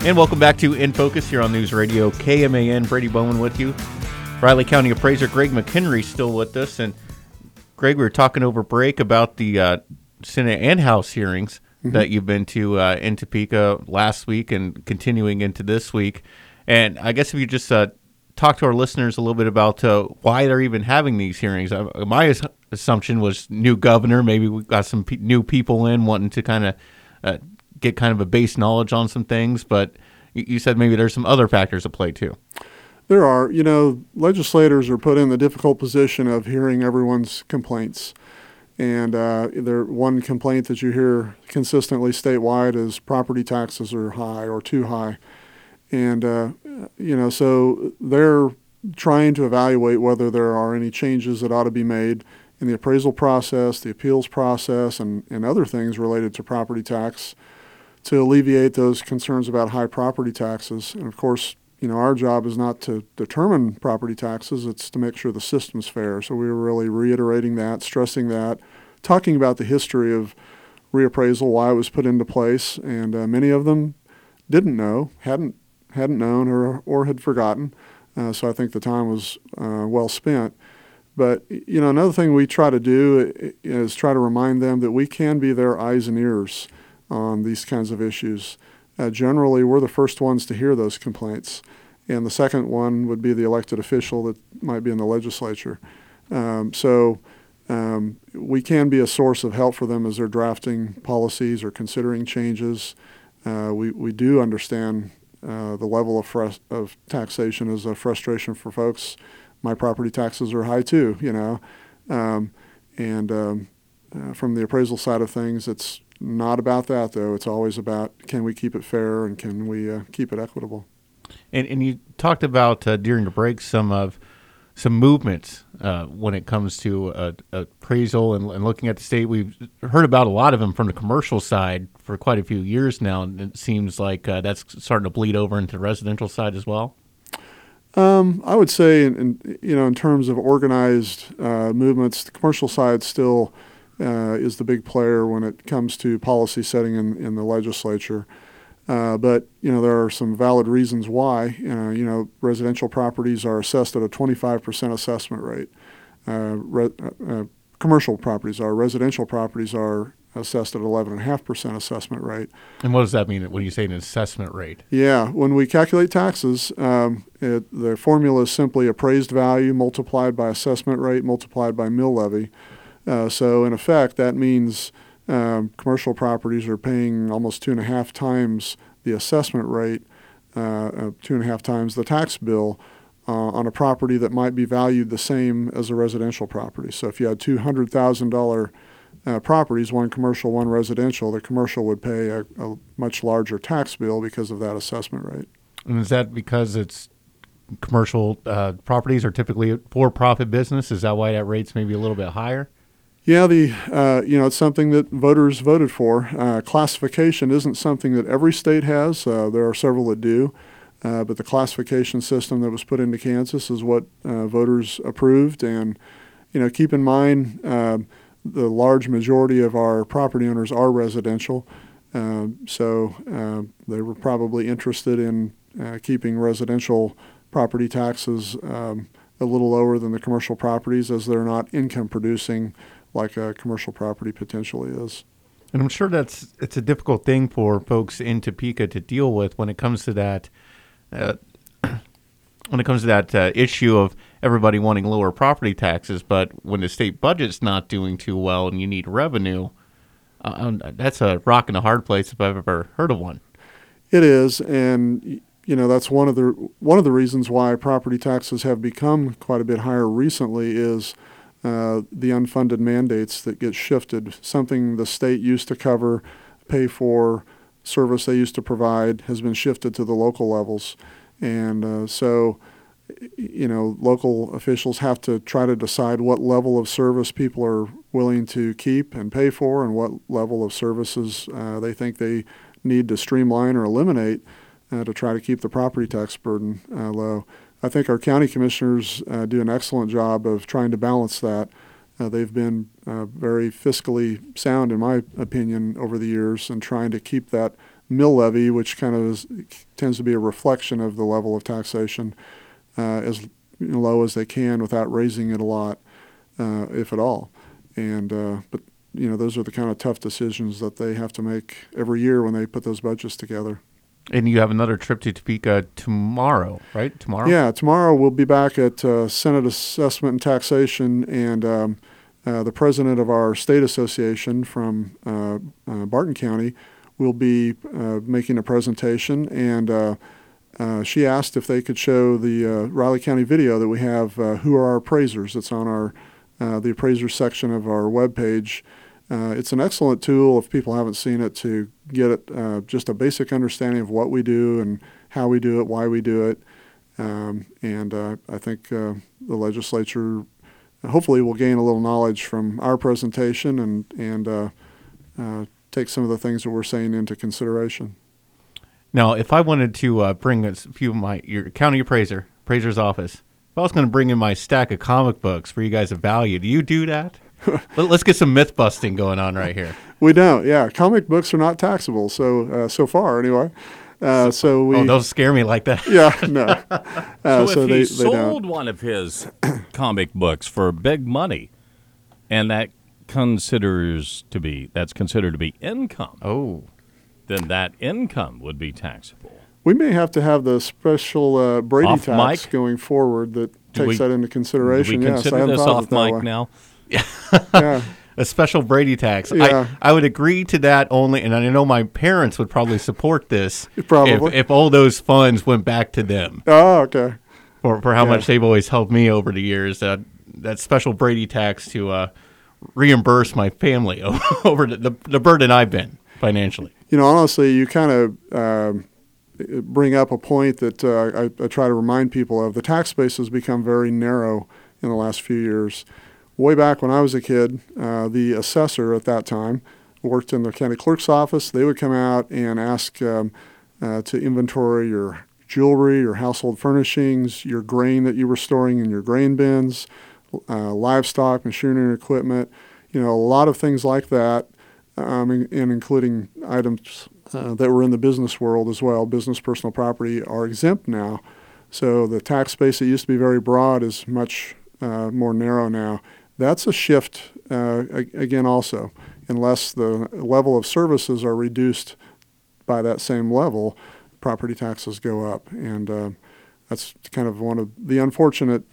And welcome back to In Focus here on News Radio KMAN. Brady Bowman with you. Riley County Appraiser Greg McHenry still with us. And Greg, we were talking over break about the Senate and House hearings that you've been to in Topeka last week and continuing into this week. And I guess if you just talk to our listeners a little bit about why they're even having these hearings. My assumption was new governor. Maybe we've got some new people in wanting to kind of get kind of a base knowledge on some things, but you said maybe there's some other factors at play too. There are. Legislators are put in the difficult position of hearing everyone's complaints. And one complaint that you hear consistently statewide is property taxes are high or too high. And, so they're trying to evaluate whether there are any changes that ought to be made in the appraisal process, the appeals process, and other things related to property tax to alleviate those concerns about high property taxes. And of course, our job is not to determine property taxes, it's to make sure the system's fair. So we were really reiterating that, stressing that, talking about the history of reappraisal, why it was put into place, and many of them didn't know, hadn't known or had forgotten. So I think the time was well spent. But, another thing we try to do is try to remind them that we can be their eyes and ears on these kinds of issues. Generally, we're the first ones to hear those complaints, and the second one would be the elected official that might be in the legislature. So we can be a source of help for them as they're drafting policies or considering changes. We do understand the level of taxation is a frustration for folks. My property taxes are high too, from the appraisal side of things, it's not about that, though. It's always about, can we keep it fair and can we keep it equitable? And you talked about during the break some movements when it comes to appraisal and looking at the state. We've heard about a lot of them from the commercial side for quite a few years now, and it seems like that's starting to bleed over into the residential side as well. I would say, in terms of organized movements, the commercial side still is the big player when it comes to policy setting in the legislature. But there are some valid reasons why. Residential properties are assessed at a 25% assessment rate. Commercial properties are. Residential properties are assessed at 11.5% assessment rate. And what does that mean when you say an assessment rate? Yeah, when we calculate taxes, the formula is simply appraised value multiplied by assessment rate multiplied by mill levy. So in effect, that means commercial properties are paying almost 2.5 times the assessment rate, 2.5 times the tax bill on a property that might be valued the same as a residential property. So if you had $200,000 properties, one commercial, one residential, the commercial would pay a much larger tax bill because of that assessment rate. And is that because it's commercial properties are typically for-profit business? Is that why that rate's maybe a little bit higher? Yeah, it's something that voters voted for. Classification isn't something that every state has. There are several that do, but the classification system that was put into Kansas is what voters approved. And keep in mind, the large majority of our property owners are residential, so they were probably interested in keeping residential property taxes a little lower than the commercial properties, as they're not income producing like a commercial property potentially is. And I'm sure it's a difficult thing for folks in Topeka to deal with when it comes to that issue of everybody wanting lower property taxes, but when the state budget's not doing too well and you need revenue, that's a rock and a hard place if I've ever heard of one. It is, and that's one of the reasons why property taxes have become quite a bit higher recently is the unfunded mandates that get shifted. Something the state used to cover, pay for, service they used to provide has been shifted to the local levels. And so local officials have to try to decide what level of service people are willing to keep and pay for and what level of services they think they need to streamline or eliminate to try to keep the property tax burden low. I think our county commissioners do an excellent job of trying to balance that. They've been very fiscally sound, in my opinion, over the years and trying to keep that mill levy, which kind of tends to be a reflection of the level of taxation, as low as they can without raising it a lot, if at all. And but those are the kind of tough decisions that they have to make every year when they put those budgets together. And you have another trip to Topeka tomorrow, right? Tomorrow? Yeah, tomorrow we'll be back at Senate Assessment and Taxation, and the president of our state association from Barton County will be making a presentation, and she asked if they could show the Riley County video that we have, Who Are Our Appraisers? It's on our the appraisers section of our webpage. It's an excellent tool, if people haven't seen it, to get just a basic understanding of what we do and how we do it, why we do it. And I think the legislature hopefully will gain a little knowledge from our presentation and take some of the things that we're saying into consideration. Now, if I wanted to bring a few of your county appraiser's office, if I was going to bring in my stack of comic books for you guys to value, do you do that? Let's get some myth busting going on right here. We don't. Yeah, comic books are not taxable. So far anyway. So we. Oh, don't scare me like that. Yeah, no. So if he they sold don't. one of his comic books for big money, and that's considered to be income. Oh, then that income would be taxable. We may have to have the special Brady Off tax mic? going forward that takes that into consideration. Do we Yes, I consider hadn't this thought of off it that mic way. now? Yeah. a special Brady tax. Yeah. I would agree to that only, and I know my parents would probably support this. Probably. If all those funds went back to them. Oh, okay. For how much they've always helped me over the years. That special Brady tax to reimburse my family over the burden I've been financially. Honestly, you kind of bring up a point that I try to remind people of. The tax base has become very narrow in the last few years. Way back when I was a kid, the assessor at that time worked in the county clerk's office. They would come out and ask to inventory your jewelry, your household furnishings, your grain that you were storing in your grain bins, livestock, machinery and equipment, a lot of things like that, and including items that were in the business world as well. Business personal property are exempt now. So the tax base that used to be very broad is much more narrow now. That's a shift, again, also. Unless the level of services are reduced by that same level, property taxes go up. And that's kind of one of the unfortunate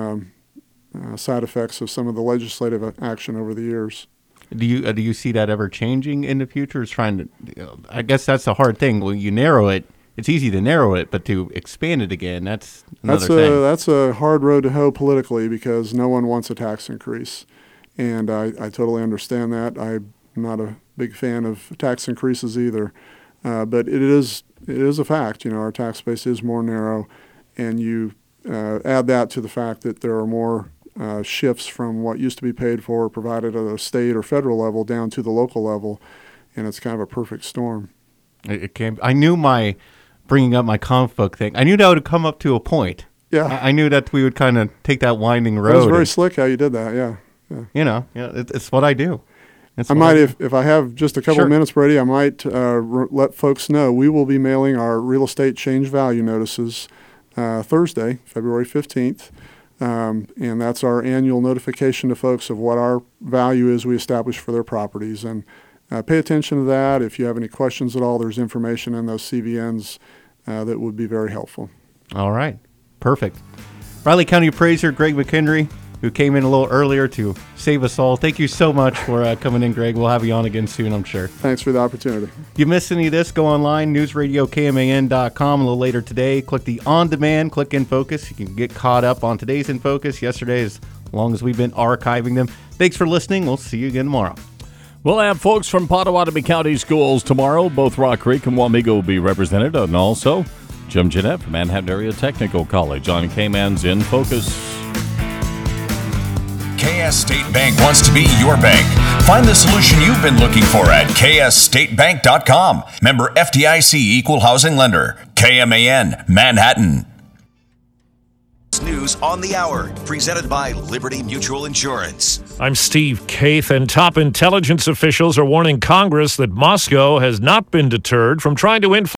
side effects of some of the legislative action over the years. Do you see that ever changing in the future? Is trying to, I guess that's the hard thing. When you narrow it, it's easy to narrow it, but to expand it again, that's another thing. That's a hard road to hoe politically because no one wants a tax increase. And I totally understand that. I'm not a big fan of tax increases either. But it is a fact. Our tax base is more narrow, and you add that to the fact that there are more shifts from what used to be paid for, provided at a state or federal level, down to the local level, and it's kind of a perfect storm. It can. I knew bringing up my comic book thing. I knew that would come up to a point. Yeah, I knew that we would kind of take that winding road. It was very slick how you did that. Yeah. It's what I do. I might, if I have just a couple of minutes, Brady, I might let folks know we will be mailing our real estate change value notices Thursday, February 15th. And that's our annual notification to folks of what our value is we establish for their properties. And pay attention to that. If you have any questions at all, there's information in those CVNs that would be very helpful. All right. Perfect. Riley County Appraiser Greg McHenry, who came in a little earlier to save us all. Thank you so much for coming in, Greg. We'll have you on again soon, I'm sure. Thanks for the opportunity. If you missed any of this, go online, newsradiokman.com. A little later today, click the On Demand, click In Focus. You can get caught up on today's In Focus, yesterday, as long as we've been archiving them. Thanks for listening. We'll see you again tomorrow. We'll have folks from Pottawatomie County Schools tomorrow. Both Rock Creek and Wamego will be represented, and also Jim Jeanette from Manhattan Area Technical College on K-Man's In Focus. KS State Bank wants to be your bank. Find the solution you've been looking for at ksstatebank.com. Member FDIC Equal Housing Lender. KMAN, Manhattan. News on the Hour, presented by Liberty Mutual Insurance. I'm Steve Kaith, and top intelligence officials are warning Congress that Moscow has not been deterred from trying to influence